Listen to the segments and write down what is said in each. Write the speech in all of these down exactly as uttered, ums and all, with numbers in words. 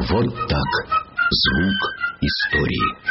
Вот так. Звук истории.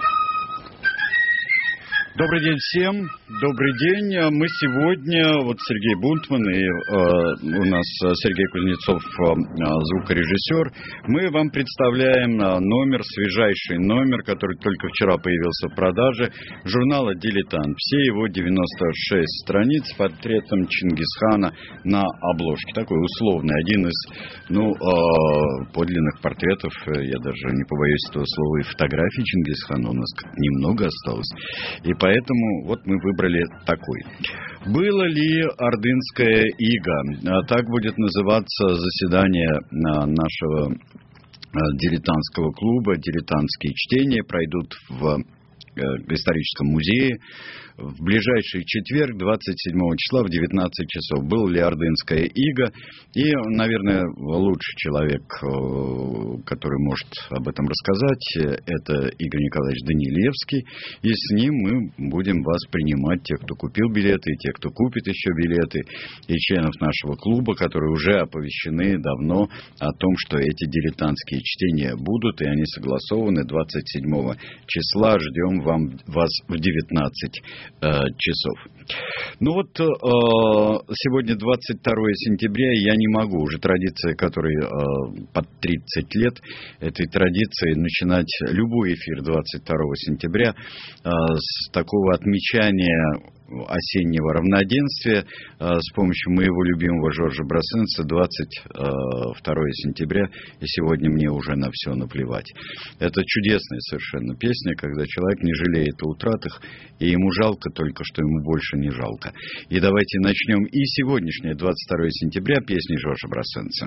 Добрый день всем, добрый день. Мы сегодня, вот Сергей Бунтман и э, у нас Сергей Кузнецов, э, звукорежиссер, мы вам представляем номер, свежайший номер, который только вчера появился в продаже, журнала «Дилетант». Все его девяносто шесть страниц с портретом Чингисхана на обложке. Такой условный, один из, ну, э, подлинных портретов, я даже не побоюсь этого слова, и фотографий Чингисхана у нас немного осталось. И поэтому вот мы выбрали такой. Было ли ордынская ига? Так будет называться заседание нашего дилетантского клуба. Дилетантские чтения пройдут в историческом музее в ближайший четверг, двадцать седьмого числа в девятнадцать часов. Был ли ордынская ига? И, наверное, лучший человек, который может об этом рассказать, это Игорь Николаевич Данилевский. И с ним мы будем вас принимать, тех, кто купил билеты, и тех, кто купит еще билеты, и членов нашего клуба, которые уже оповещены давно о том, что эти дилетантские чтения будут, и они согласованы двадцать седьмого числа. Ждем вам, вас в девятнадцать часов. Ну вот, сегодня двадцать второе сентября, и я не могу, уже традиция, которой под тридцать лет, этой традиции начинать любой эфир двадцать второго сентября с такого отмечания осеннего равноденствия с помощью моего любимого Жоржа Брассенса. Двадцать второе сентября, и сегодня мне уже на все наплевать. Это чудесная совершенно песня, когда человек не жалеет о утратах, и ему жалко только, что ему больше не жалко. И давайте начнем и сегодняшнее двадцать второе сентября песни Жоржа Брассенса.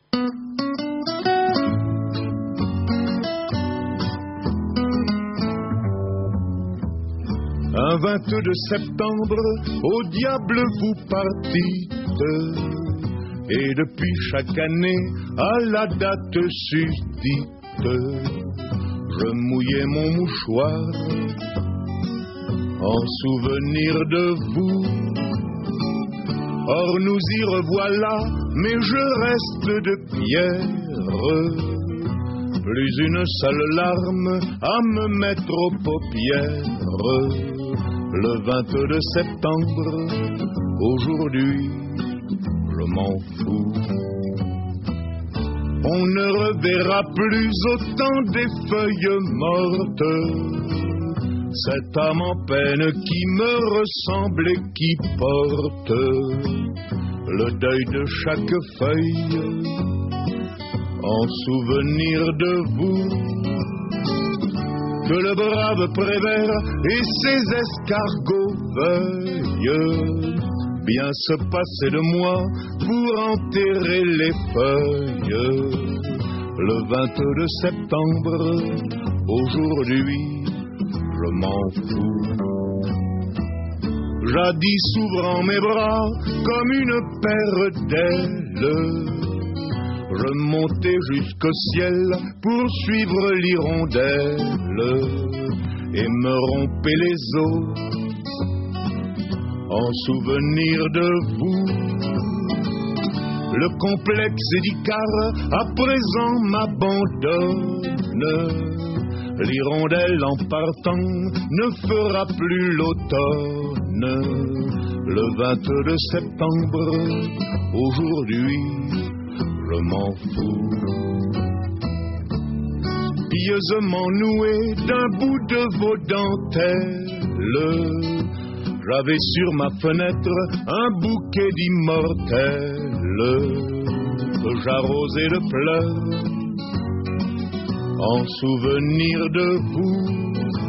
Un vingt-deux septembre, au diable vous partîtes, et depuis chaque année, à la date susdite, je mouillais mon mouchoir en souvenir de vous. Or nous y revoilà, mais je reste de pierre, plus une seule larme à me mettre aux paupières. Le vingt-deux septembre, aujourd'hui, je m'en fous. On ne reverra plus autant des feuilles mortes, cette âme en peine qui me ressemble et qui porte le deuil de chaque feuille en souvenir de vous. Que le brave Prévert et ses escargots veuillent bien se passer de moi pour enterrer les feuilles. Le vingt-deux septembre, aujourd'hui, je m'en fous. Jadis s'ouvrant mes bras comme une paire d'ailes, je montais jusqu'au ciel pour suivre l'hirondelle et me rompais les os en souvenir de vous. Le complexe d'Icare à présent m'abandonne. L'hirondelle en partant ne fera plus l'automne. Le vingt-deux septembre, aujourd'hui, je m'en fous. Pieusement noué d'un bout de vos dentelles, j'avais sur ma fenêtre un bouquet d'immortelles que j'arrosais de pleurs en souvenir de vous.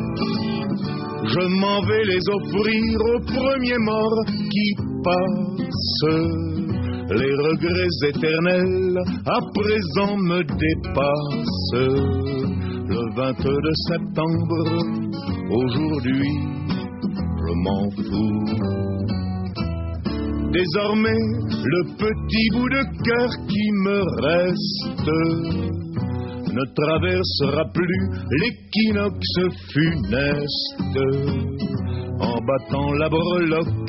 Je m'en vais les offrir aux premiers morts qui passent. Les regrets éternels à présent me dépassent. Le vingt-deux septembre, aujourd'hui, je m'en fous. Désormais, le petit bout de cœur qui me reste ne traversera plus l'équinoxe funeste en battant la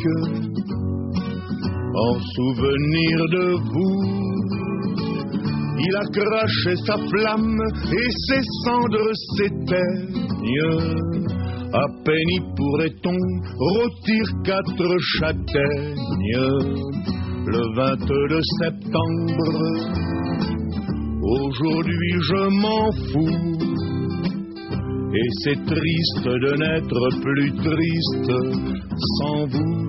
breloque en souvenir de vous. il a craché sa flamme et ses cendres s'éteignent. À peine y pourrait-on rôtir quatre châtaignes. Le vingt-deux septembre, aujourd'hui je m'en fous. Et c'est triste de n'être plus triste sans vous.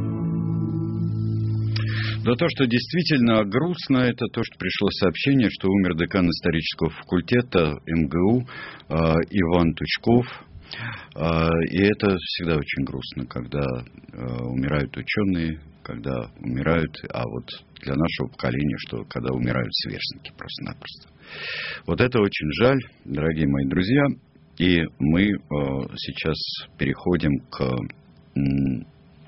Но то, что действительно грустно, это то, что пришло сообщение, что умер декан исторического факультета эм гэ у э, Иван Тучков. Э, и это всегда очень грустно, когда э, умирают ученые, когда умирают, а вот для нашего поколения, что когда умирают сверстники просто-напросто. Вот это очень жаль, дорогие мои друзья. И мы э, сейчас переходим к... М-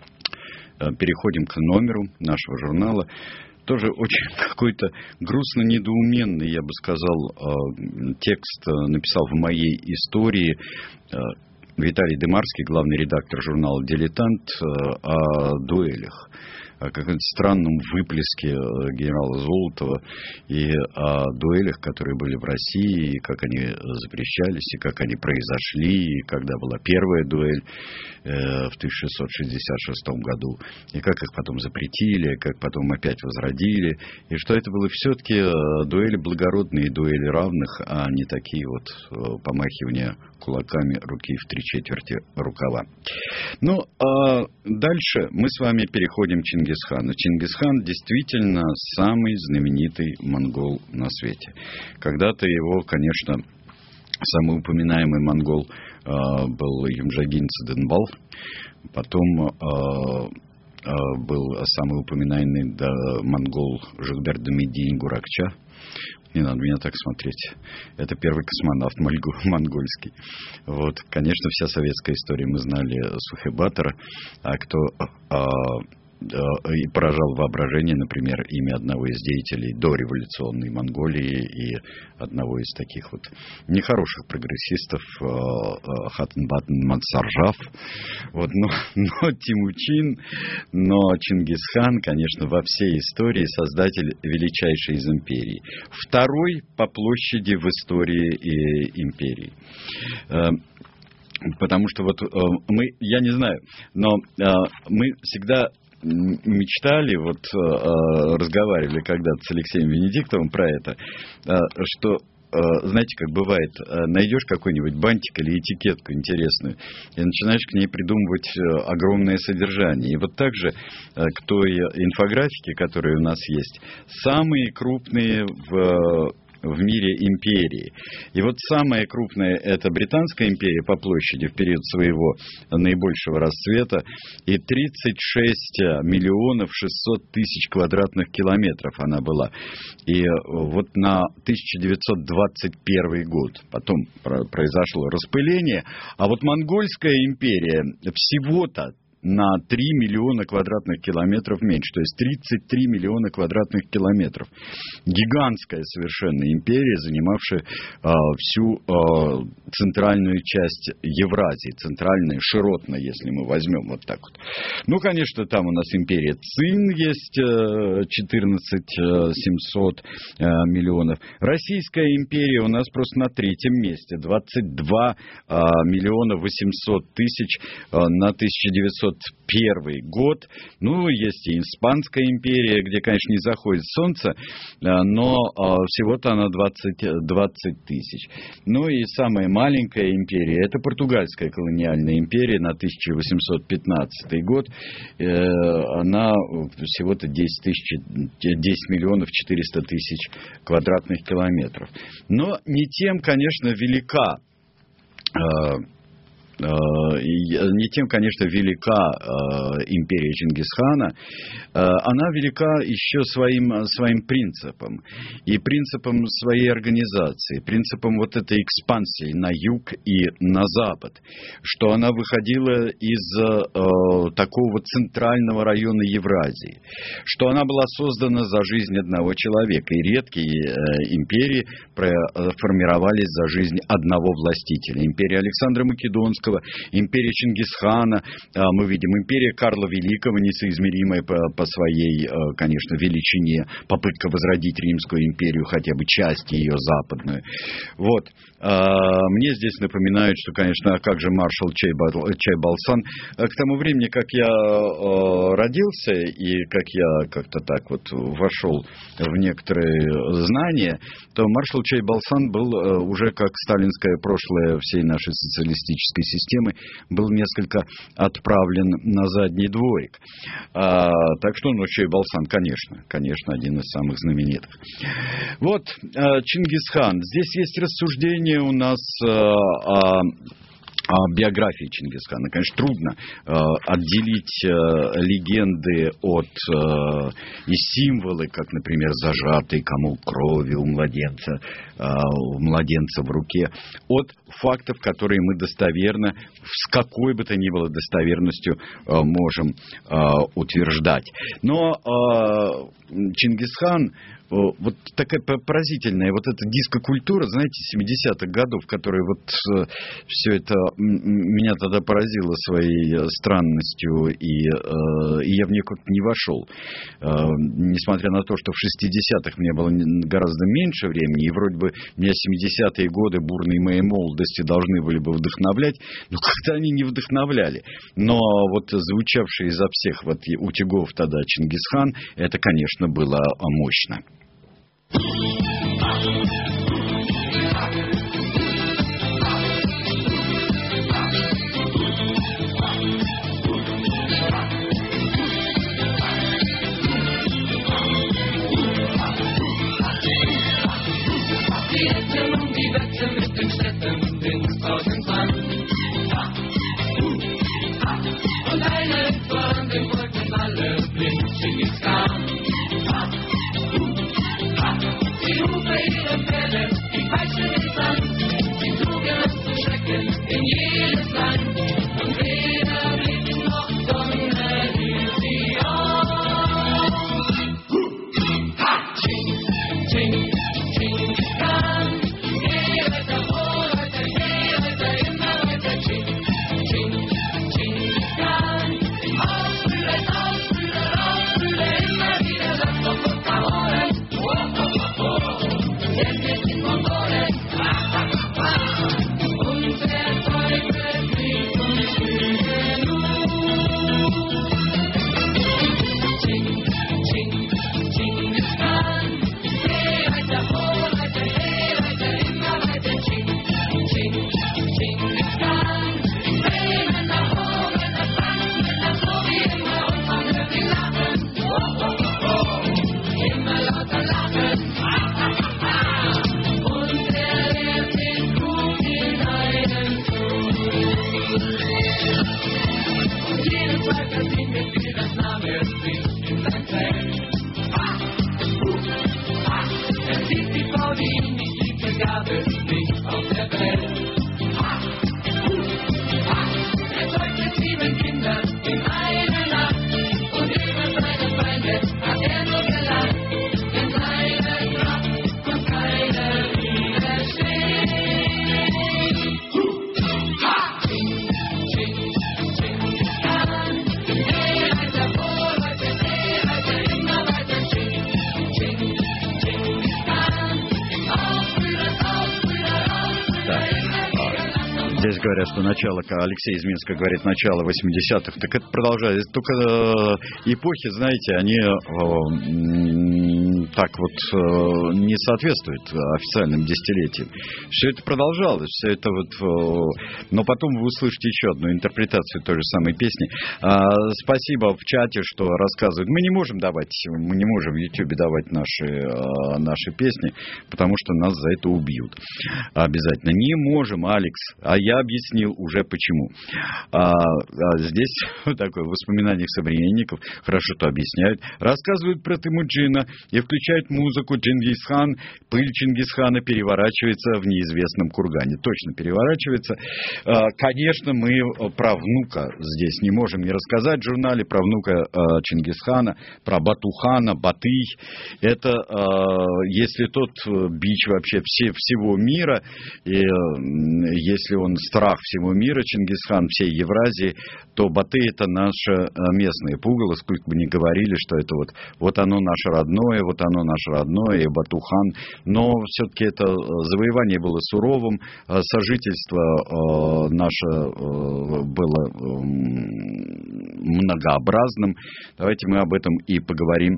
переходим к номеру нашего журнала. Тоже очень какой-то грустно-недоуменный, я бы сказал, текст написал в моей истории Виталий Дымарский, главный редактор журнала «Дилетант», о дуэлях, о каком-то странном выплеске генерала Золотова и о дуэлях, которые были в России, и как они запрещались, и как они произошли, и когда была первая дуэль э, в тысяча шестьсот шестьдесят шестом году, и как их потом запретили, как потом опять возродили, и что это было все-таки дуэли благородные, дуэли равных, а не такие вот помахивания кулаками руки в три четверти рукава. Ну, а дальше мы с вами переходим к Чингисхану. Чингисхан действительно самый знаменитый монгол на свете. Когда-то его, конечно, самый упоминаемый монгол э, был Юмжагин Циденбал, потом э, э, был самый упоминаемый да, монгол Жукбер Дамидин Гуракча. Не надо меня так смотреть. Это первый космонавт монгольский. Вот, конечно, вся советская история мы знали Сухебатора, а кто а, а, и поражал воображение, например, имя одного из деятелей дореволюционной Монголии и одного из таких вот нехороших прогрессистов а, Хатанбатн Мансаржав. Вот, но, но Тимучин, но Чингисхан, конечно, во всей истории создатель величайшей из империй. Второй по площади в истории и империи. Потому что вот мы, я не знаю, но мы всегда мечтали, вот разговаривали когда-то с Алексеем Венедиктовым про это, что, знаете, как бывает, найдешь какой-нибудь бантик или этикетку интересную и начинаешь к ней придумывать огромное содержание. И вот так же к той инфографике, которая у нас есть, самые крупные в... в мире империи. И вот самая крупная — это Британская империя по площади в период своего наибольшего расцвета, и тридцать шесть миллионов шестьсот тысяч квадратных километров она была. И вот на тысяча девятьсот двадцать первый год потом произошло распыление, а вот Монгольская империя всего-то на три миллиона квадратных километров меньше, то есть тридцать три миллиона квадратных километров. Гигантская совершенно империя, занимавшая а, всю а, центральную часть Евразии, центральная, широтная, если мы возьмем вот так вот. Ну, конечно, там у нас империя Цин есть, четырнадцать тысяч семьсот миллионов. Российская империя у нас просто на третьем месте, двадцать два миллиона восемьсот тысяч на тысяча девятьсот первый год. Ну, есть и Испанская империя, где, конечно, не заходит солнце, но всего-то она двадцать тысяч. Ну и самая маленькая империя — это Португальская колониальная империя на тысяча восемьсот пятнадцатый год. Она всего-то десять миллионов четыреста тысяч квадратных километров. Но не тем, конечно, велика не тем, конечно, велика э, империя Чингисхана, э, она велика еще своим, своим принципом, и принципом своей организации, принципом вот этой экспансии на юг и на запад, что она выходила из э, такого центрального района Евразии, что она была создана за жизнь одного человека, и редкие э, империи формировались за жизнь одного властителя. Империя Александра Македонского Суворовского, империя Чингисхана, мы видим империя Карла Великого, несоизмеримая по, по своей, конечно, величине, попытка возродить Римскую империю, хотя бы часть ее западную. Вот. Мне здесь напоминают, что, конечно, а как же маршал Чайбалсан. К тому времени, как я родился и как я как-то так вот вошел в некоторые знания, то маршал Чайбалсан был уже, как сталинское прошлое всей нашей социалистической системы, был несколько отправлен на задний дворик. А, так что, ну, Чайбалсан, конечно, конечно, один из самых знаменитых. Вот, Чингисхан. Здесь есть рассуждение у нас о... о биографии Чингисхана. Конечно, трудно э, отделить э, легенды от э, и символы, как, например, зажатый комок крови у младенца, э, у младенца в руке, от фактов, которые мы достоверно, с какой бы то ни было достоверностью э, можем э, утверждать. Но э, Чингисхан, вот такая поразительная вот эта дискокультура, знаете, семидесятых годов, которая вот э, все это меня тогда поразило своей странностью, и, э, и я в нее как-то не вошел. Э, несмотря на то, что в шестидесятых мне было гораздо меньше времени, и вроде бы меня семидесятые годы бурной моей молодости должны были бы вдохновлять, но как-то они не вдохновляли. Но вот звучавший изо всех вот утюгов тогда Чингисхан, это, конечно, было мощно. Здесь говорят, что начало, Алексей из Минска говорит, начало восьмидесятых, так это продолжается. Только э, эпохи, знаете, они э, так вот э, не соответствуют официальным десятилетиям. Все это продолжалось, все это вот... Э, но потом вы услышите еще одну интерпретацию той же самой песни. Э, спасибо в чате, что рассказывают. Мы не можем давать, мы не можем в Ютьюбе давать наши, э, наши песни, потому что нас за это убьют. Обязательно. Не можем, Алекс. А я объяснил уже почему. А, а здесь такое в воспоминаниях современников, хорошо то объясняют, рассказывают про Темуджина и включают включает музыку, Чингисхан, пыль Чингисхана переворачивается в неизвестном кургане. Точно переворачивается. Конечно, мы про внука здесь не можем не рассказать в журнале, про внука Чингисхана, про Батухана, Батый. Это, если тот бич вообще все, всего мира, и если он страх всего мира, Чингисхан, всей Евразии, то Батый — это наше местное пугало, сколько бы ни говорили, что это вот, вот оно наше родное, вот оно наше родное, и Батухан. Но все-таки это завоевание было суровым, сожительство наше было многообразным. Давайте мы об этом и поговорим.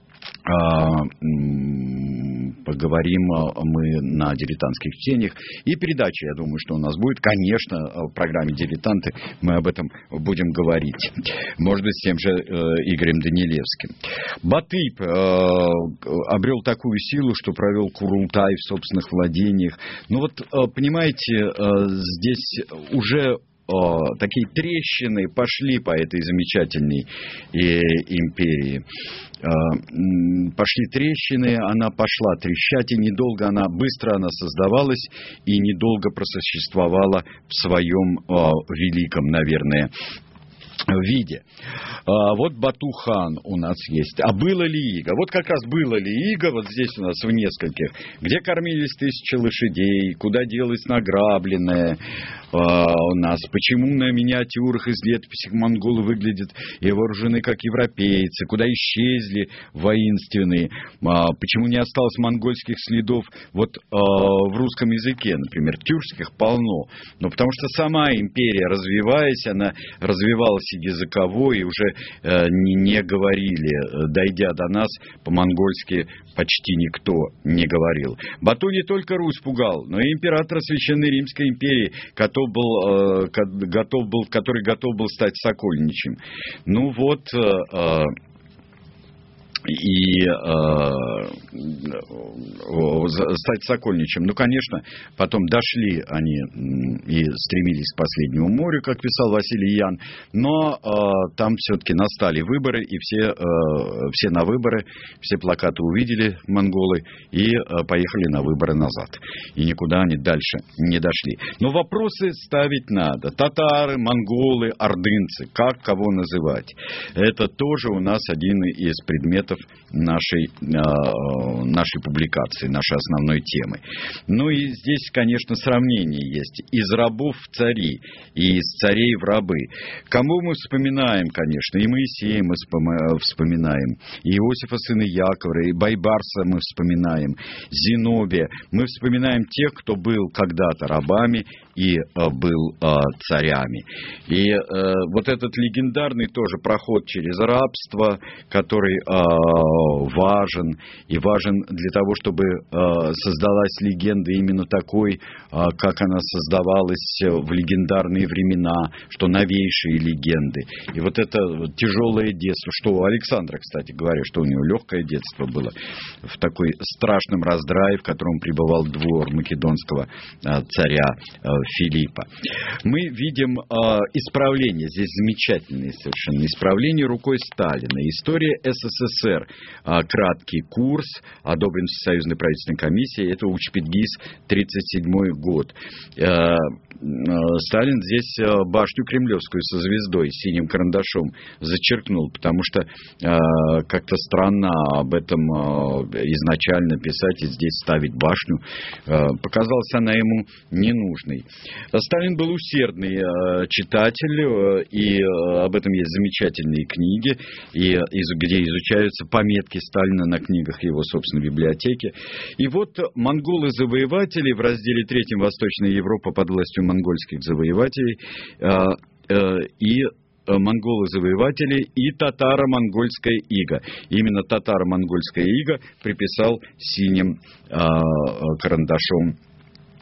Поговорим мы на «Дилетантских чтениях». И передача, я думаю, что у нас будет. Конечно, в программе «Дилетанты» мы об этом будем говорить. Может быть, с тем же э, Игорем Данилевским. Батый э, обрел такую силу, что провел Курултай в собственных владениях. Ну вот, э, понимаете, э, здесь уже... такие трещины пошли по этой замечательной э, империи. Э, пошли трещины, она пошла трещать, и недолго она, быстро она создавалась, и недолго просуществовала в своем э, великом, наверное, виде. А, вот Батухан у нас есть. А было ли иго? Вот как раз было ли иго, вот здесь у нас в нескольких, где кормились тысячи лошадей, куда делось награбленное а, у нас, почему на миниатюрах из летописей монголы выглядят и вооружены как европейцы, куда исчезли воинственные, а, почему не осталось монгольских следов вот а, в русском языке, например, тюркских полно, но потому что сама империя, развиваясь, она развивалась языковой, и уже э, не, не говорили, дойдя до нас, по-монгольски почти никто не говорил. Бату не только Русь пугал, но и император Священной Римской империи, готов был, э, готов был, который готов был стать сокольничем. Ну вот... Э, и э, стать сокольничем. Ну, конечно, потом дошли они и стремились к последнему морю, как писал Василий Ян, но э, там все-таки настали выборы, и все, э, все на выборы, все плакаты увидели монголы и э, поехали на выборы назад. И никуда они дальше не дошли. Но вопросы ставить надо. Татары, монголы, ордынцы, как кого называть? Это тоже у нас один из предметов нашей, э, нашей публикации, нашей основной темы. Ну и здесь, конечно, сравнение есть. Из рабов в цари и из царей в рабы. Кому мы вспоминаем, конечно, и Моисея мы вспоминаем, и Иосифа сына Якова, и Байбарса мы вспоминаем, Зенобия. Мы вспоминаем тех, кто был когда-то рабами и э, был э, царями. И э, вот этот легендарный тоже проход через рабство, который э, важен, и важен для того, чтобы э, создалась легенда именно такой, э, как она создавалась в легендарные времена, что новейшие легенды. И вот это тяжелое детство, что у Александра, кстати говоря, что у него легкое детство было, в такой страшном раздрае, в котором пребывал двор македонского э, царя э, Филиппа. Мы видим э, исправление, здесь замечательное совершенно исправление рукой Сталина. История СССР. Э, краткий курс, одобрен Всесоюзной правительственной комиссией, это Учпедгиз, тридцать седьмой год. Э, Сталин здесь башню кремлевскую со звездой, синим карандашом зачеркнул, потому что э, как-то странно об этом э, изначально писать и здесь ставить башню. Э, показалась она ему ненужной. Сталин был усердный э, читатель, э, и э, об этом есть замечательные книги, и, из, где изучаются пометки Сталина на книгах его собственной библиотеки. И вот монголы-завоеватели в разделе третьем «Восточная Европа» под властью монгольских завоевателей э, э, и монголы-завоеватели и татаро-монгольская ига. Именно татаро-монгольская ига приписал синим э, карандашом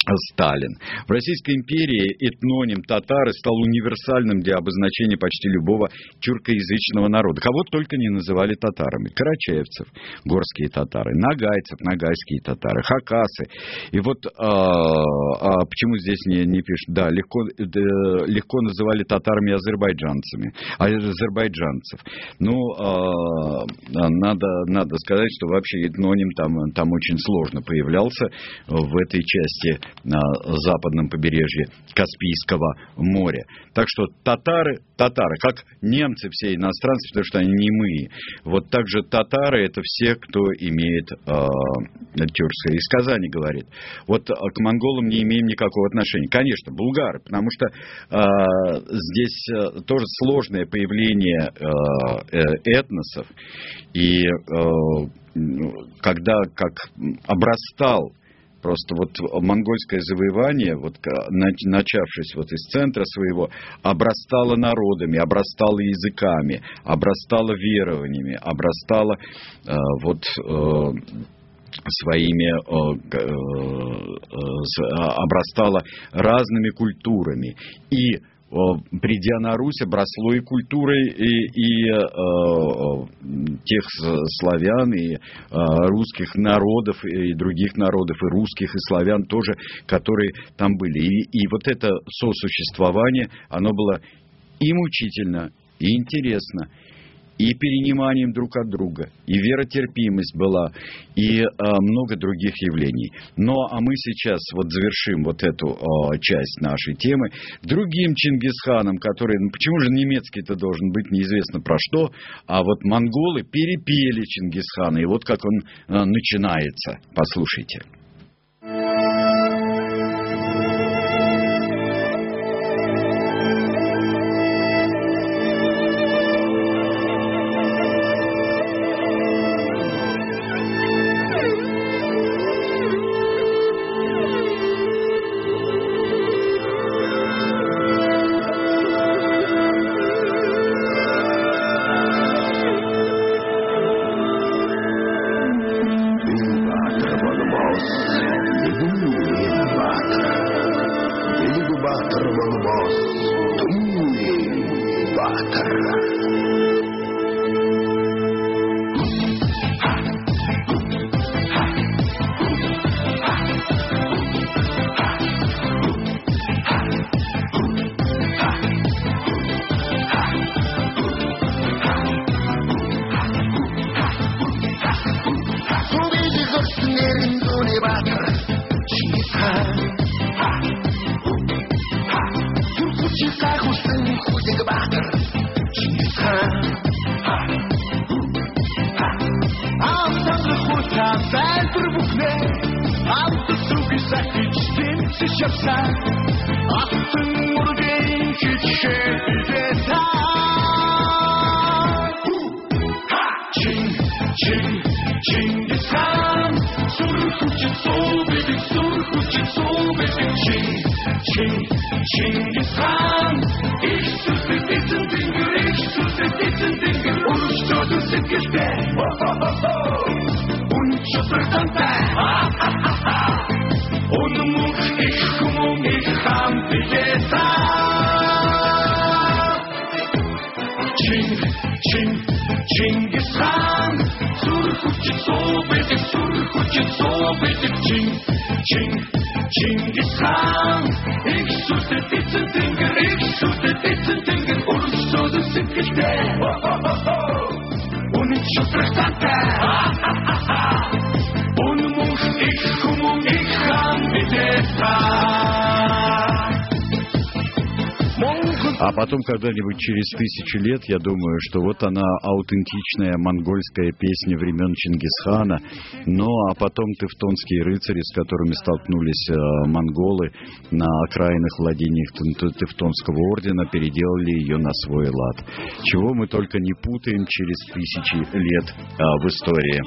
Сталин. В Российской империи этноним татары стал универсальным для обозначения почти любого тюркоязычного народа. Кого только не называли татарами. Карачаевцев, горские татары, нагайцев, нагайские татары, хакасы. И вот а, а почему здесь не, не пишут? Да, легко, да, легко называли татарами азербайджанцами, азербайджанцев. Ну, а, надо, надо сказать, что вообще этноним там, там очень сложно появлялся в этой части на западном побережье Каспийского моря. Так что татары, татары, как немцы все иностранцы, потому что они немые, вот также татары это все, кто имеет э, тюркское. Из Казани говорит. Вот к монголам не имеем никакого отношения. Конечно, булгары, потому что э, здесь э, тоже сложное появление э, э, этносов. И э, когда как обрастал просто вот монгольское завоевание, вот, начавшись вот из центра своего, обрастало народами, обрастало языками, обрастало верованиями, обрастало э, вот э, своими э, э, обрастало разными культурами. И придя на Русь, обросло и культурой и, и э, тех славян, и э, русских народов, и других народов, и русских, и славян тоже, которые там были. И, и вот это сосуществование, оно было и мучительно, и интересно, и перениманием друг от друга, и веротерпимость была, и а, много других явлений. Но а мы сейчас вот завершим вот эту а, часть нашей темы другим Чингисханом, который, ну почему же немецкий-то должен быть, неизвестно про что, а вот монголы перепели Чингисхана, и вот как он а, начинается. Послушайте. А потом когда-нибудь через тысячу лет, я думаю, что вот она аутентичная монгольская песня времен Чингисхана. Ну, а потом тевтонские рыцари, с которыми столкнулись э, монголы на окраинных владениях Тевтонского ордена, переделали ее на свой лад. Чего мы только не путаем через тысячи лет э, в истории.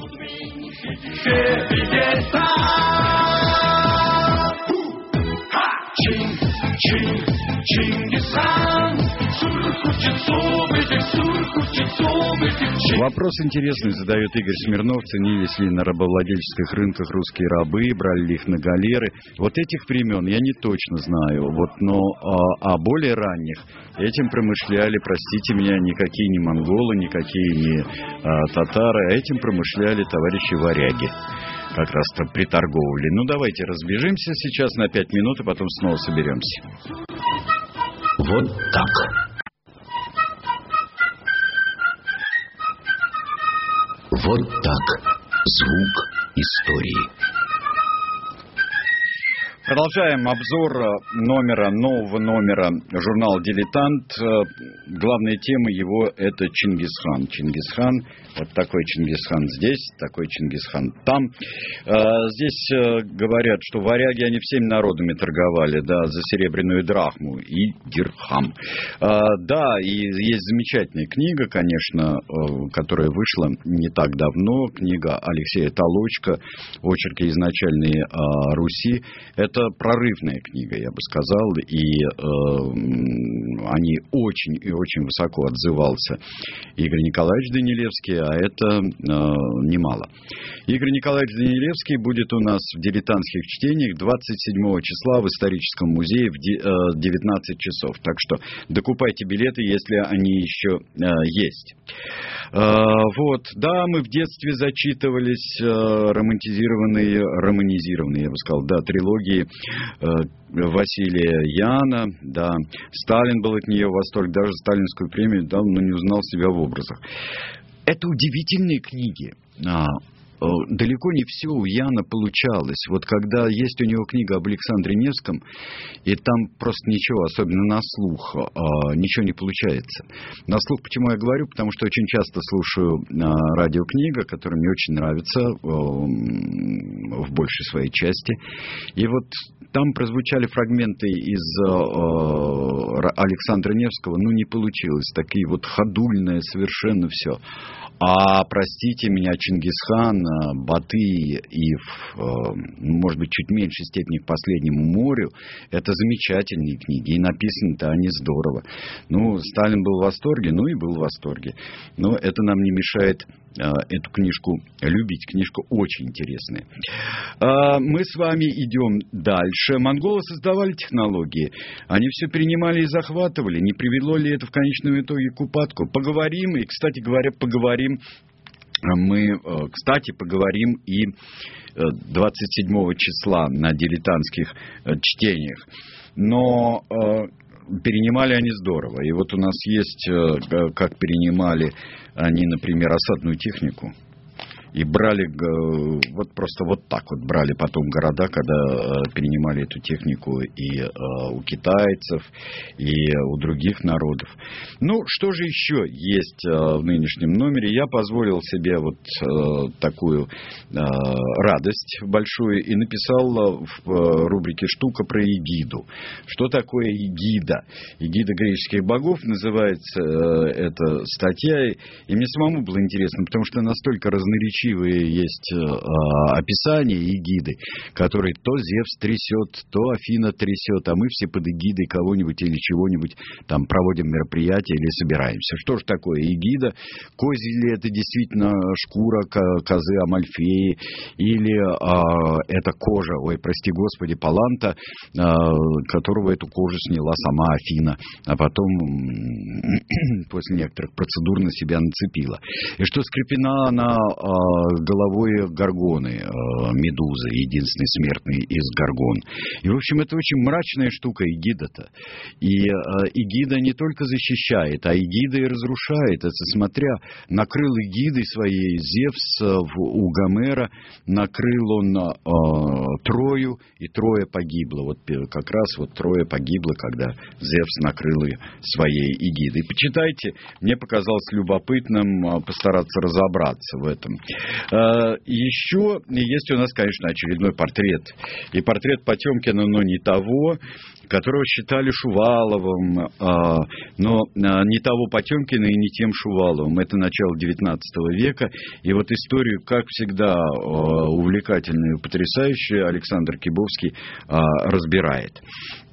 Вопрос интересный задает Игорь Смирнов. Ценились ли на рабовладельческих рынках русские рабы, брали ли их на галеры? Вот этих времен я не точно знаю, вот, но а, а более ранних этим промышляли, простите меня, никакие не монголы, никакие не а, татары, а этим промышляли товарищи варяги. Как раз-то при торговле. Ну, давайте разбежимся сейчас на пять минут, и потом снова соберемся. Вот так. Вот так. Звук истории. Продолжаем обзор номера, нового номера журнала «Дилетант». Главная тема его – это Чингисхан. Чингисхан, вот такой Чингисхан здесь, такой Чингисхан там. Здесь говорят, что варяги, они всеми народами торговали, да, за серебряную драхму и дирхам. Да, и есть замечательная книга, конечно, которая вышла не так давно, книга Алексея Толочка «Очерки изначальной Руси». Это прорывная книга, я бы сказал, и э, они очень и очень высоко отзывался Игорь Николаевич Данилевский, а это э, немало. Игорь Николаевич Данилевский будет у нас в дилетантских чтениях двадцать седьмого числа в историческом музее в девятнадцать часов. Так что докупайте билеты, если они еще э, есть. Э, вот, да, мы в детстве зачитывались э, романтизированные, романизированные, я бы сказал, да, трилогии Василия Яна, да, Сталин был от нее в восторге, даже сталинскую премию дал, но не узнал себя в образах. Это удивительные книги. А, далеко не все у Яна получалось. Вот когда есть у него книга об Александре Невском, и там просто ничего, особенно на слух, а, ничего не получается. На слух почему я говорю? Потому что очень часто слушаю а, радиокнига, которая мне очень нравится а, в большей своей части. И вот там прозвучали фрагменты из э, Александра Невского, ну, не получилось. Такие вот ходульное совершенно все. А, простите меня, Чингисхан, Батый и, в, э, может быть, чуть меньшей степени к Последнему морю, это замечательные книги. И написаны-то они здорово. Ну, Сталин был в восторге, ну и был в восторге. Но это нам не мешает э, эту книжку любить. Книжка очень интересная. Э, мы с вами идем дальше. Монголы создавали технологии. Они все перенимали и захватывали. Не привело ли это в конечном итоге к упадку? Поговорим. И, кстати говоря, поговорим. Мы, кстати, поговорим и двадцать седьмого числа на дилетантских чтениях. Но перенимали они здорово. И вот у нас есть, как перенимали они, например, осадную технику. И брали, вот просто вот так вот брали потом города, когда перенимали эту технику и у китайцев, и у других народов. Ну, что же еще есть в нынешнем номере? Я позволил себе вот такую радость большую и написал в рубрике «Штука про Эгиду». Что такое Эгида? Эгида греческих богов называется эта статья. И мне самому было интересно, потому что настолько разноречивые есть э, описания эгиды, которые то Зевс трясет, то Афина трясет, а мы все под эгидой кого-нибудь или чего-нибудь там проводим мероприятие или собираемся. Что же такое эгида? Козья ли это действительно шкура козы Амальфеи, или э, это кожа, ой, прости господи, Паланта, э, которого эту кожу сняла сама Афина, а потом после некоторых процедур на себя нацепила. И что скрепена она э, головой Горгоны, Медузы, единственной смертной из Горгон. И, в общем, это очень мрачная штука Эгида-то. И Эгида не только защищает, а Эгида и разрушает. Это, смотря, накрыл Эгидой своей Зевс в, у Гомера, накрыл он э, Трою, и Троя погибла. Вот как раз вот Троя погибла, когда Зевс накрыл ее своей Эгидой. Почитайте, мне показалось любопытным постараться разобраться в этом. Еще есть у нас, конечно, очередной портрет. И портрет Потемкина, но не того, которого считали Шуваловым, но не того Потемкина и не тем Шуваловым. Это начало девятнадцатого века. И вот историю, как всегда, увлекательную и потрясающую Александр Кибовский разбирает.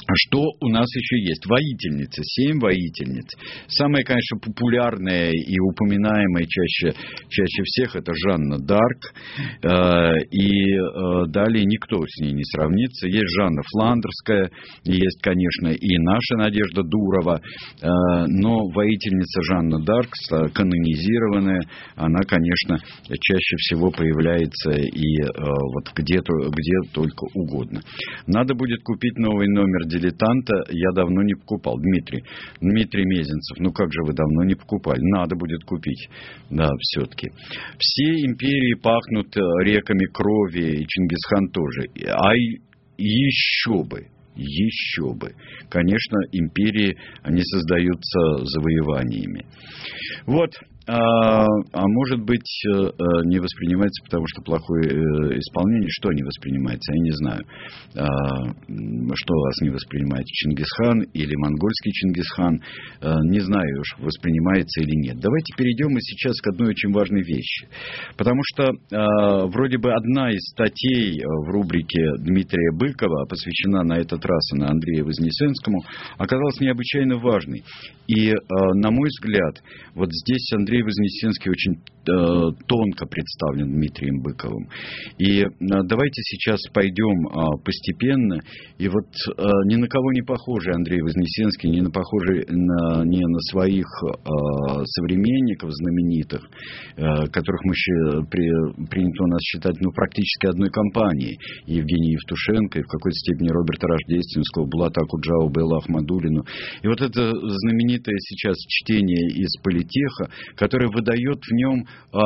Что у нас еще есть? Воительницы, семь воительниц. Самая, конечно, популярная и упоминаемая чаще, чаще всех это Жанна Дарк. И далее никто с ней не сравнится. Есть Жанна Фландерская, есть, конечно, и наша Надежда Дурова. Но воительница Жанна Дарк, канонизированная, она, конечно, чаще всего появляется и вот где-то, где только угодно. Надо будет купить новый номер «Дилетанта», я давно не покупал. Дмитрий, Дмитрий Мезенцев, ну как же вы давно не покупали? Надо будет купить, да, все-таки. Все империи пахнут реками крови, и Чингисхан тоже. А еще бы, еще бы. Конечно, империи, они создаются завоеваниями. Вот. А, а может быть, не воспринимается, потому что плохое исполнение. Что не воспринимается? Я не знаю. А, что вас не воспринимает? Чингисхан или монгольский Чингисхан? А, не знаю уж, воспринимается или нет. Давайте перейдем мы сейчас к одной очень важной вещи. Потому что а, вроде бы одна из статей в рубрике Дмитрия Быкова, посвящена на этот раз и на Андрея Вознесенскому, оказалась необычайно важной. И, а, на мой взгляд, вот здесь Андрей Андрей Вознесенский очень э, тонко представлен Дмитрием Быковым. И э, давайте сейчас пойдем э, постепенно. И вот э, ни на кого не похожий Андрей Вознесенский, ни на похожий на, не на своих э, современников знаменитых, э, которых мы щи, при, принято у нас считать ну, практически одной компанией. Евгения Евтушенко, и в какой-то степени Роберта Рождественского, Булата Акуджаву, Беллу Ахмадуллину. И вот это знаменитое сейчас чтение из Политеха, который выдает в нем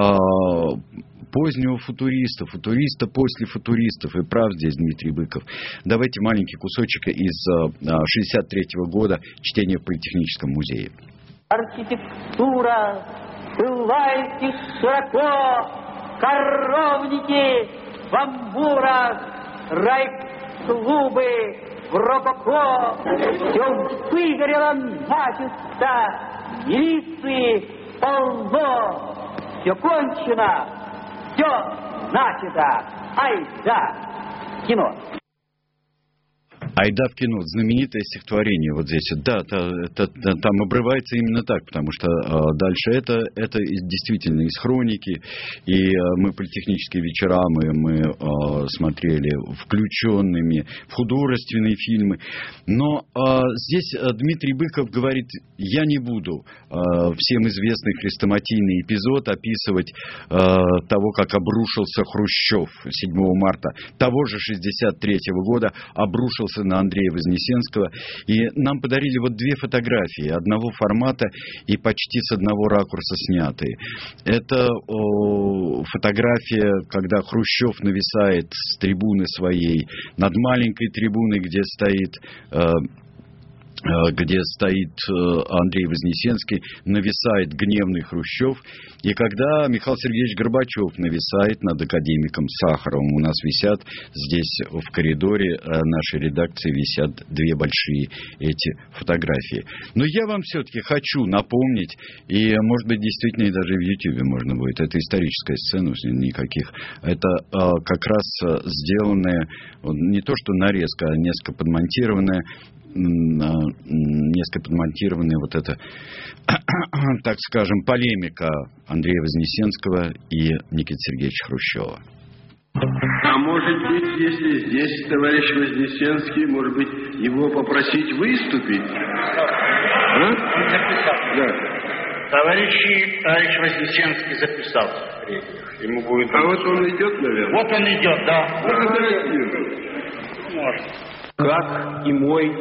э, позднего футуриста, футуриста после футуристов. И прав здесь Дмитрий Быков. Давайте маленький кусочек из э, шестьдесят третьего года чтения в Политехническом музее. Архитектура, пылайте широко, коровники в амбурах, райклубы в рококо, все выгорело начисто, милиции полно, все кончено, все начато, ай да, кино. Айда в кино, знаменитое стихотворение вот здесь. Да, это, это, там обрывается именно так, потому что а, дальше это, это действительно из хроники. И а, мы политехнические вечера мы, мы а, смотрели включенными в художественные фильмы. Но а, здесь а, Дмитрий Быков говорит, я не буду а, всем известный хрестоматийный эпизод описывать а, того, как обрушился Хрущев седьмого марта того же шестьдесят третьего года, обрушился на Андрея Вознесенского. И нам подарили вот две фотографии одного формата и почти с одного ракурса снятые. Это о, фотография, когда Хрущев нависает с трибуны своей над маленькой трибуной, где стоит... Э, где стоит Андрей Вознесенский, нависает гневный Хрущев. И когда Михаил Сергеевич Горбачев нависает над академиком Сахаровым, у нас висят здесь в коридоре нашей редакции висят две большие эти фотографии. Но я вам все-таки хочу напомнить, и может быть действительно и даже в Ютьюбе можно будет, это историческая сцена, никаких, это как раз сделанная, не то что нарезка, а несколько подмонтированная, несколько подмонтированная вот эта, так скажем, полемика Андрея Вознесенского и Никиты Сергеевича Хрущева. А может быть, если здесь товарищ Вознесенский, может быть, его попросить выступить? А? Да. Товарищ, товарищ Вознесенский записался. Ему будет... А вот он идет, наверное? Вот он идет, да. Да, может. Как и мой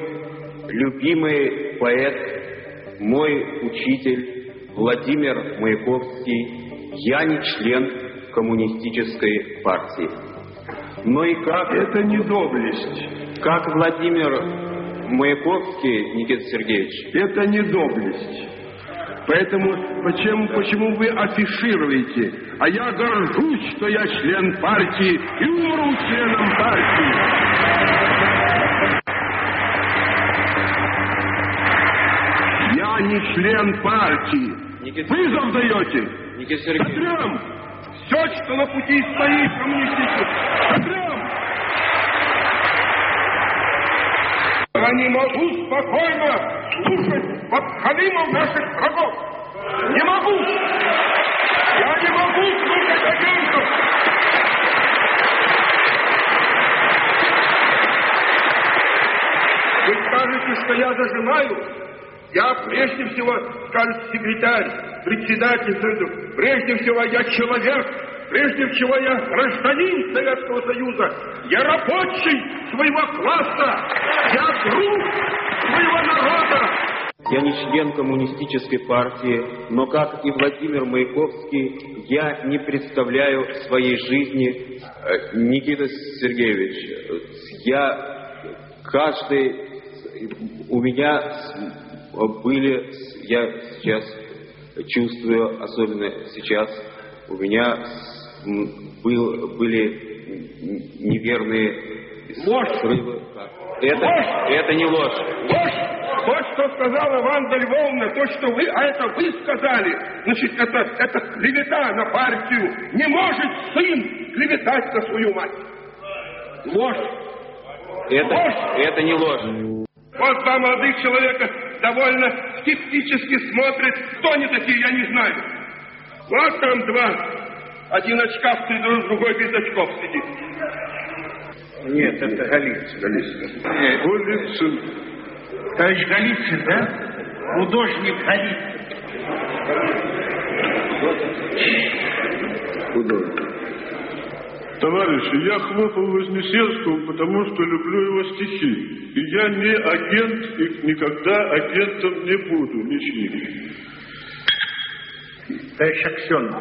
любимый поэт, мой учитель Владимир Маяковский, я не член коммунистической партии. Но и как... Это не доблесть. Как Владимир Маяковский, Никита Сергеевич. Это не доблесть. Поэтому почему, почему вы афишируете? А я горжусь, что я член партии и умру членом партии. Я не член партии. Никита... Вызов даете? Никита Сергеевич. Сотрем все, что на пути стоит коммунистических. Сотрем! Я не могу спокойно слушать подхалимов наших врагов. Не могу. Я не могу слушать агентов. Вы скажете, что я зажимаю? Я прежде всего, скажет секретарь, председатель Союза, прежде всего я человек, прежде всего я гражданин Советского Союза, я рабочий своего класса, я друг своего народа. Я не член коммунистической партии, но, как и Владимир Маяковский, я не представляю в своей жизни, Никита Сергеевич, я каждый, у меня были, я сейчас чувствую, особенно сейчас, у меня был, были неверные ложь. срывы. Это, ложь. это не ложь. Ложь. То, что сказала Ванда Львовна, то, что вы, а это вы сказали, значит, это, это клевета на партию. Не может сын клеветать на свою мать. Ложь. Это, ложь. это не ложь. Вот два молодых человека довольно скептически смотрят. Кто они такие, я не знаю. Вот там два. Один очкастый, другой без очков сидит. Нет, это Голицын. Голицын. Голицын. Товарищ Голицын, да? Художник Голицын. Художник. Товарищи, я хлопал Вознесенскому, потому что люблю его стихи. И я не агент, и никогда агентом не буду, ничьим. Товарищ Аксенов.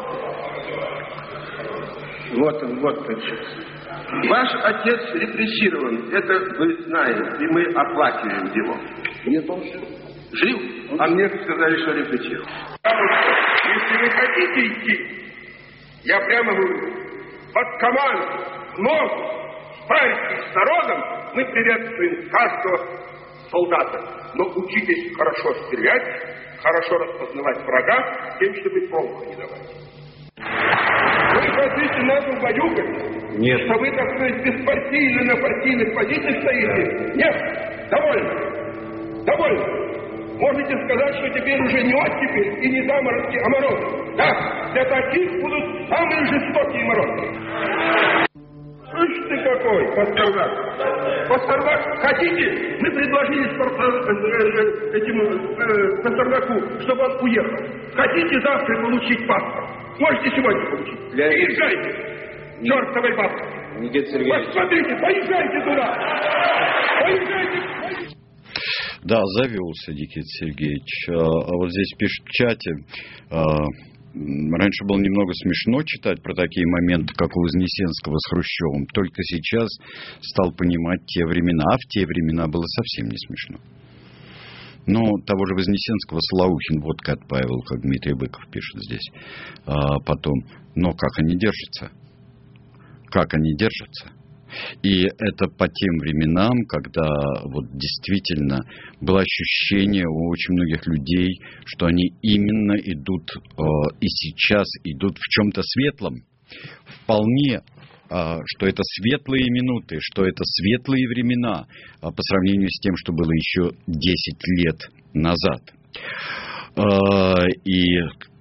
Вот он, вот товарищ Аксенов. Ваш отец репрессирован, это вы знаете, и мы оплакиваем его. Нет, он жив. Жив? А мне сказали, что репрессирован. Если вы хотите идти, я прямо говорю, под команду, в ногу, в партии, с народом, мы приветствуем каждого солдата. Но учитесь хорошо стрелять, хорошо распознавать врага, тем, чтобы промаха не давать. Вы хотите нас убаюкать? Нет. Что вы, так сказать, беспартийно на партийных позициях стоите? Нет, довольно. Довольно. Можете сказать, что теперь уже не оттепель и не заморозки, а морозы. Да, для таких будут самые жестокие морозы. Слышь ты какой, Пастернак. Пастернак, хотите? Мы предложили этим Пастернаку, чтобы он уехал. Хотите завтра получить паспорт? Можете сегодня получить. Для... Езжайте. Чертовой бабки. Никита Сергеевич. Посмотрите, поезжайте туда. Поезжайте. Да, завелся Никита Сергеевич. А, а вот здесь пишет в чате. А, раньше было немного смешно читать про такие моменты, как у Вознесенского с Хрущевым. Только сейчас стал понимать те времена. А в те времена было совсем не смешно. Но того же Вознесенского Солоухин водкой отпаивал, как Дмитрий Быков пишет здесь. А потом, но как они держатся? Как они держатся? И это по тем временам, когда вот действительно было ощущение у очень многих людей, что они именно идут э, и сейчас идут в чем-то светлом. Вполне, э, что это светлые минуты, что это светлые времена э, по сравнению с тем, что было еще десять лет назад. Э, и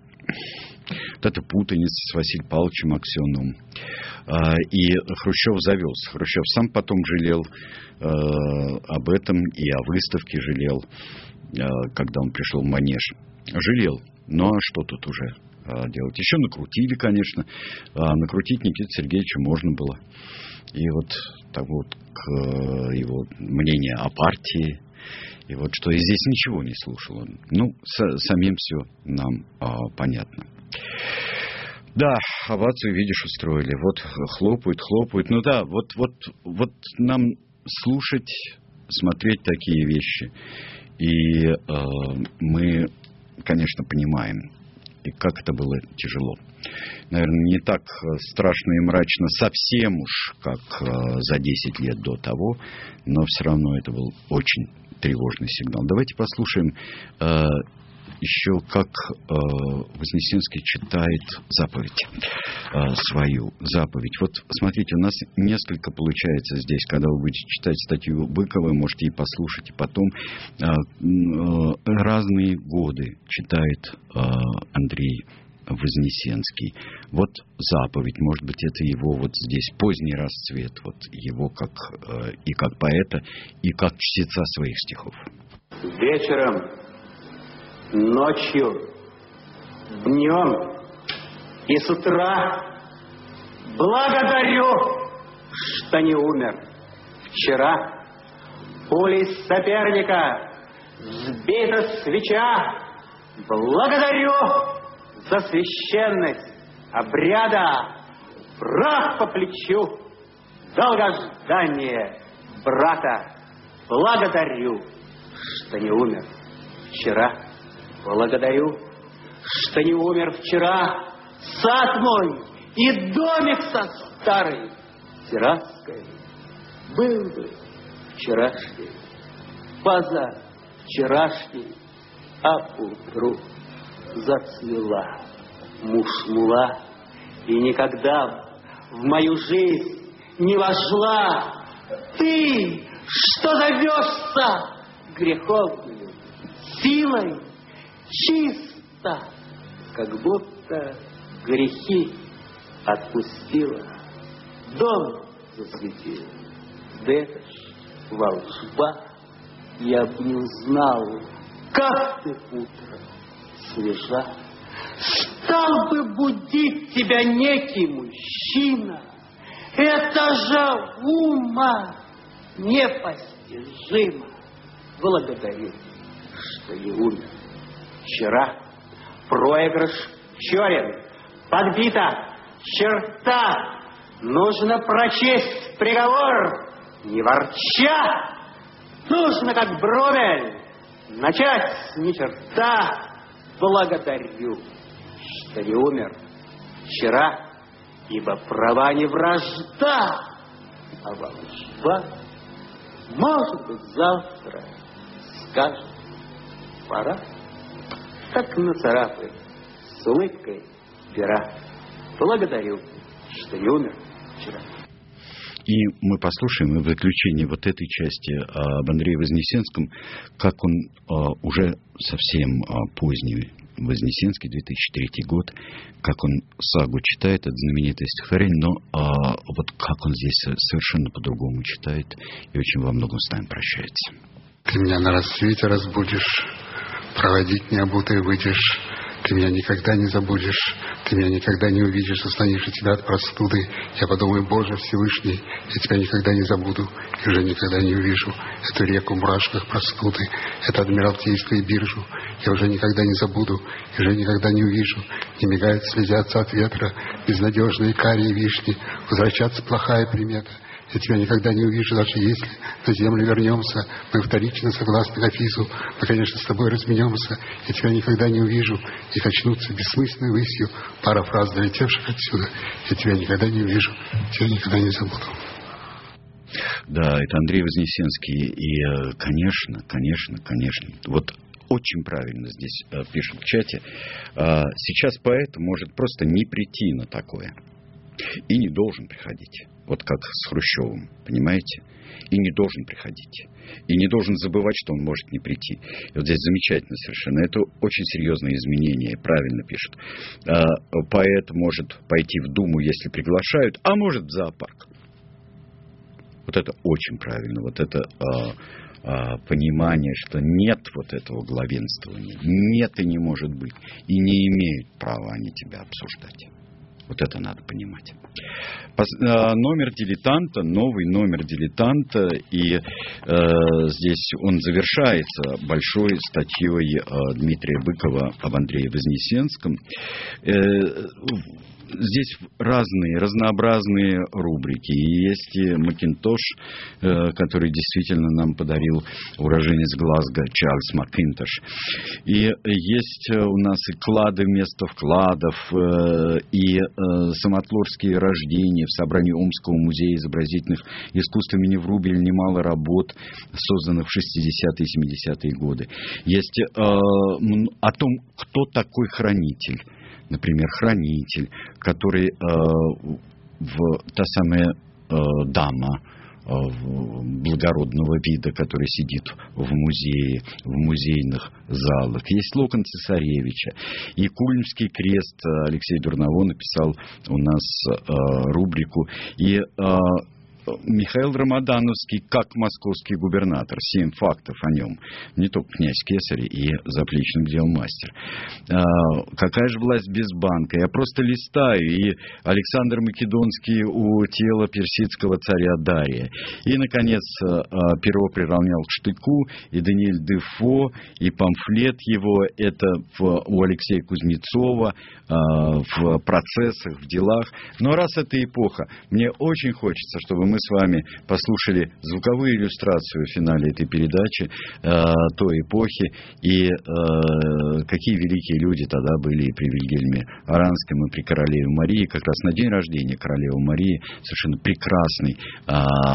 вот эта путаница с Василием Павловичем Аксеновым. И Хрущев завелся. Хрущев сам потом жалел э, об этом и о выставке жалел, э, когда он пришел в Манеж. Жалел. Ну а что тут уже э, делать? Еще накрутили, конечно. А накрутить Никиту Сергеевича можно было. И вот так вот к э, его мнению о партии. И вот что и здесь ничего не слушал он. Ну, с, самим все нам э, понятно. Да, овацию, видишь, устроили. Вот хлопают, хлопают. Ну да, вот, вот, вот нам слушать, смотреть такие вещи. И э, мы, конечно, понимаем, и как это было тяжело. Наверное, не так страшно и мрачно совсем уж, как э, за десять лет до того, но все равно это был очень тревожный сигнал. Давайте послушаем... Э, еще как э, Вознесенский читает заповедь, э, свою заповедь. Вот смотрите, у нас несколько получается здесь, когда вы будете читать статью Быкова, можете и послушать, и потом э, э, разные годы читает э, Андрей Вознесенский. Вот заповедь, может быть, это его вот здесь поздний расцвет, вот его как э, и как поэта, и как чтеца своих стихов. Вечером, ночью, днем и с утра благодарю, что не умер вчера. Пулей соперника сбита свеча. Благодарю за священность обряда, прах по плечу, долгождание брата. Благодарю, что не умер вчера. Благодарю, что не умер вчера сад мой и домик со старой терраской. Был бы вчерашний, поза вчерашний, а утру зацвела мушмула, и никогда в мою жизнь не вошла ты, что зовешься греховную силой, чисто, как будто грехи отпустила, дом засветила. Да это ж волшба, я б не узнал, как ты утром свежа. Стал бы будить тебя некий мужчина, это же ума непостижимо. Благодарю, что не умер вчера. Проигрыш черен, подбита черта. Нужно прочесть приговор, не ворча. Нужно, как Бромель, начать с ни черта. Благодарю, что не умер вчера, ибо права не вражда, а волшба. Может быть, завтра скажет пора, так нацарапает с улыбкой пера. Благодарю, что не умер вчера. И мы послушаем в заключении вот этой части об Андрее Вознесенском, как он а, уже совсем а, поздний Вознесенский, две тысячи третий год, как он сагу читает, это знаменитое стихотворение, но а, вот как он здесь совершенно по-другому читает и очень во многом с нами прощается. Ты меня на рассвете разбудишь, проводить необутой выйдешь. Ты меня никогда не забудешь, ты меня никогда не увидишь, останешь тебя от простуды. Я подумаю, Боже Всевышний, я тебя никогда не забуду и уже никогда не увижу. Эту реку в мурашках простуды, это Адмиралтейскую биржу. Я уже никогда не забуду и уже никогда не увижу. Не мигают, слезятся от ветра безнадежные карие вишни. Возвращаться плохая примета. Я тебя никогда не увижу, даже если на землю вернемся. Мы вторично согласны Хафизу. Мы, конечно, с тобой разменемся. Я тебя никогда не увижу. И качнутся бессмысленной высью пара фраз, долетевших отсюда. Я тебя никогда не увижу. Тебя никогда не забуду. Да, это Андрей Вознесенский. И, конечно, конечно, конечно. Вот очень правильно здесь э, пишут в чате. Э, сейчас поэт может просто не прийти на такое. И не должен приходить. Вот как с Хрущевым, понимаете? И не должен приходить. И не должен забывать, что он может не прийти. И вот здесь замечательно совершенно. Это очень серьезное изменение. Правильно пишут. А, поэт может пойти в Думу, если приглашают, а может в зоопарк. Вот это очень правильно. Вот это а, а, понимание, что нет вот этого главенствования. Нет и не может быть. И не имеют права они тебя обсуждать. Вот это надо понимать. Номер дилетанта, новый номер дилетанта, и э, здесь он завершается большой статьей э, Дмитрия Быкова об Андрее Вознесенском. Э, Здесь разные, разнообразные рубрики. И есть и Макинтош, э, который действительно нам подарил уроженец Глазго Чарльз Макинтош. И есть у нас и клады вместо вкладов, э, и самотлорские рождения. В собрании Омского музея изобразительных искусств имени Врубеля немало работ, созданных в шестидесятые и семидесятые годы. Есть э, о том, кто такой хранитель. Например, хранитель, который э, в та самая э, дама благородного вида, который сидит в музее, в музейных залах. Есть локон цесаревича. И Кульмский крест, Алексей Дурново написал у нас э, рубрику. И э, Михаил Рамадановский, как московский губернатор. Семь фактов о нем. Не только князь Кесарь и заплечных дел мастер. А, какая же власть без банка? Я просто листаю. И Александр Македонский у тела персидского царя Дария. И, наконец, перо приравнял к штыку. И Даниэль Дефо, и памфлет его. Это в, у Алексея Кузнецова а, в процессах, в делах. Но раз это эпоха, мне очень хочется, чтобы мы Мы с вами послушали звуковую иллюстрацию в финале этой передачи э, той эпохи и э, какие великие люди тогда были и при Вильгельме Оранском, и при королеве Марии. Как раз на день рождения королевы Марии совершенно прекрасный э,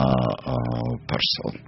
э, парсал.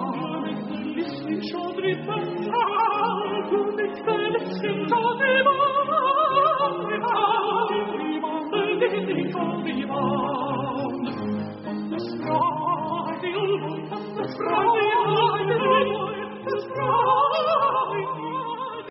Chaudry,